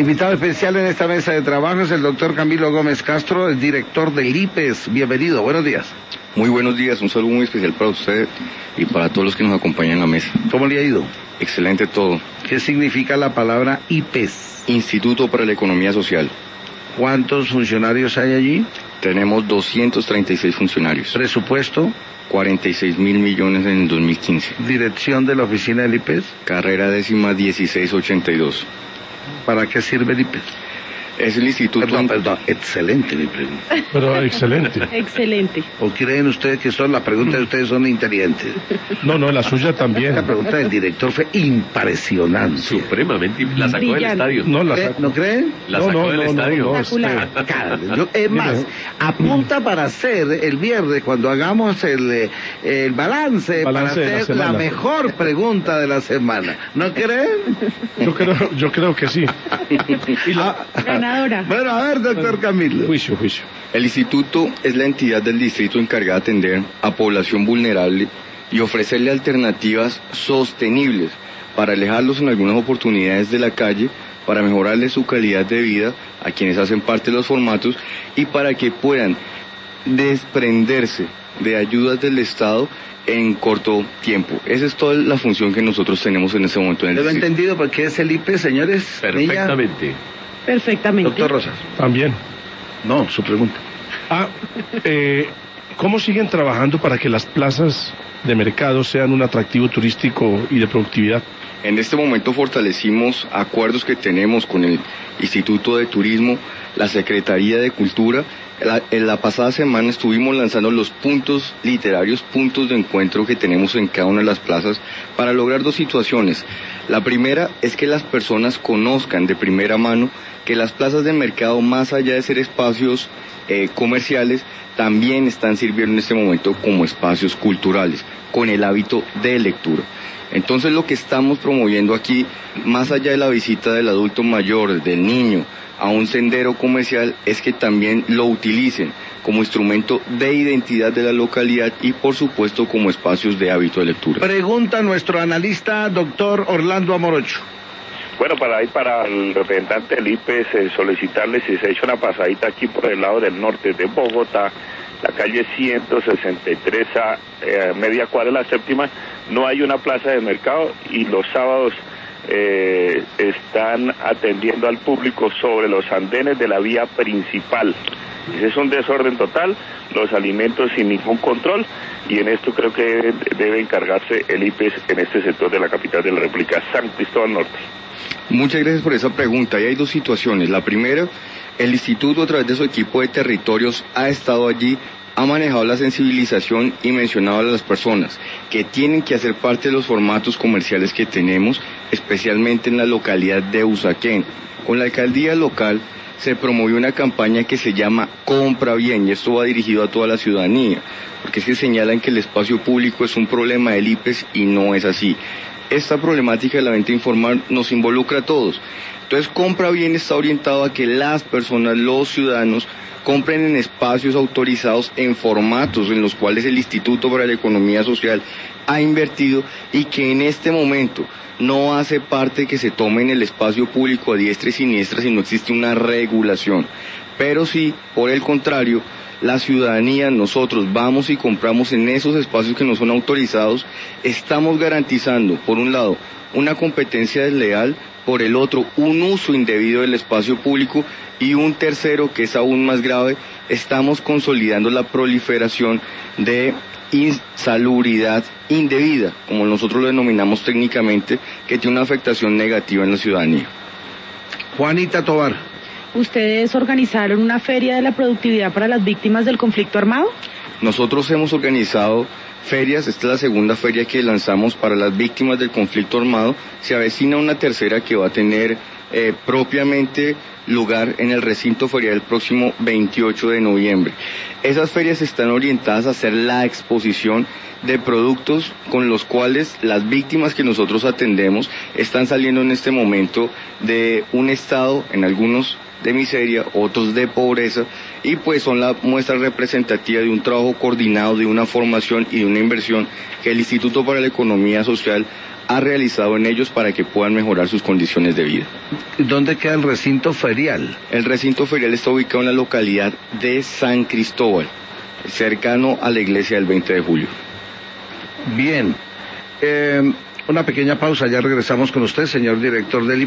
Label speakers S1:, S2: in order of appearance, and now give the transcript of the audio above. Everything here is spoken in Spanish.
S1: invitado especial en esta mesa de trabajo es el doctor Camilo Gómez Castro, el director del IPES. Bienvenido, buenos días.
S2: Muy buenos días, un saludo muy especial para usted y para todos los que nos acompañan en la mesa.
S1: ¿Cómo le ha ido?
S2: Excelente todo.
S1: ¿Qué significa la palabra IPES?
S2: Instituto para la Economía Social.
S1: ¿Cuántos funcionarios hay allí?
S2: Tenemos 236 funcionarios.
S1: ¿Presupuesto?
S2: 46.000 millones en el 2015.
S1: ¿Dirección de la oficina del IPES?
S2: Carrera 1682.
S1: ¿Para qué sirve el IPES?
S2: Es el instituto...
S1: Perdón, excelente mi pregunta.
S3: Pero excelente.
S4: Excelente.
S1: ¿O creen ustedes que las preguntas de ustedes son inteligentes?
S3: No, la suya también.
S1: La pregunta del director fue impresionante.
S5: Supremamente. La sacó del estadio.
S1: ¿No creen?
S5: La sacó del estadio.
S1: Es más, apunta para hacer el viernes, cuando hagamos el balance para hacer la mejor pregunta de la semana. ¿No creen?
S3: Yo creo que sí.
S4: Ganadora.
S1: Bueno, a ver, doctor Camilo.
S3: Juicio.
S2: El instituto es la entidad del distrito encargada de atender a población vulnerable y ofrecerle alternativas sostenibles para alejarlos en algunas oportunidades de la calle, para mejorarle su calidad de vida a quienes hacen parte de los formatos y para que puedan desprenderse de ayudas del Estado en corto tiempo. Esa es toda la función que nosotros tenemos en este momento en el distrito.
S1: ¿Lo he entendido por qué es el IPES, señores?
S5: Perfectamente.
S4: Perfectamente.
S1: Doctor Rosas.
S3: También.
S1: No, su pregunta.
S3: ¿Cómo siguen trabajando para que las plazas de mercado sean un atractivo turístico y de productividad?
S2: En este momento fortalecimos acuerdos que tenemos con el Instituto de Turismo, la Secretaría de Cultura. En la pasada semana estuvimos lanzando los puntos literarios, puntos de encuentro que tenemos en cada una de las plazas para lograr dos situaciones. La primera es que las personas conozcan de primera mano que las plazas de mercado, más allá de ser espacios comerciales, también están sirviendo en este momento como espacios culturales, con el hábito de lectura. Entonces lo que estamos promoviendo aquí, más allá de la visita del adulto mayor, del niño, a un sendero comercial, es que también lo utilicen como instrumento de identidad de la localidad y por supuesto como espacios de hábito de lectura.
S1: Pregunta nuestro analista, doctor Orlando Amorocho.
S6: Bueno, para el representante del IPES, solicitarle si se ha hecho una pasadita aquí por el lado del norte de Bogotá, la calle 163 a media cuadra de la séptima, no hay una plaza de mercado y los sábados están atendiendo al público sobre los andenes de la vía principal. Ese es un desorden total, los alimentos sin ningún control, y en esto creo que debe encargarse el IPES en este sector de la capital de la República, San Cristóbal Norte.
S2: Muchas gracias por esa pregunta. Y hay dos situaciones. La primera, el instituto a través de su equipo de territorios ha estado allí, ha manejado la sensibilización y mencionado a las personas que tienen que hacer parte de los formatos comerciales que tenemos, especialmente en la localidad de Usaquén. Con la alcaldía local se promovió una campaña que se llama Compra Bien, y esto va dirigido a toda la ciudadanía, porque es que señalan que el espacio público es un problema del IPES y no es así. Esta problemática de la venta informal nos involucra a todos. Entonces, Compra Bien está orientado a que las personas, los ciudadanos, compren en espacios autorizados, en formatos en los cuales el Instituto para la Economía Social ha invertido y que en este momento no hace parte que se tome en el espacio público a diestra y siniestra si no existe una regulación. Pero sí, por el contrario, la ciudadanía, nosotros vamos y compramos en esos espacios que no son autorizados, estamos garantizando, por un lado, una competencia desleal, por el otro, un uso indebido del espacio público, y un tercero, que es aún más grave, estamos consolidando la proliferación de insalubridad indebida, como nosotros lo denominamos técnicamente, que tiene una afectación negativa en la ciudadanía.
S1: Juanita Tovar.
S4: ¿Ustedes organizaron una feria de la productividad para las víctimas del conflicto armado?
S2: Nosotros hemos organizado ferias, esta es la segunda feria que lanzamos para las víctimas del conflicto armado, se avecina una tercera que va a tener propiamente lugar en el recinto ferial el próximo 28 de noviembre. Esas ferias están orientadas a hacer la exposición de productos con los cuales las víctimas que nosotros atendemos están saliendo en este momento de un estado, en algunos de miseria, otros de pobreza, y pues son la muestra representativa de un trabajo coordinado, de una formación y de una inversión que el Instituto para la Economía Social ha realizado en ellos para que puedan mejorar sus condiciones de vida.
S1: ¿Dónde queda el recinto ferial?
S2: El recinto ferial está ubicado en la localidad de San Cristóbal, cercano a la iglesia del 20 de julio.
S1: Bien. Una pequeña pausa, ya regresamos con usted, señor director del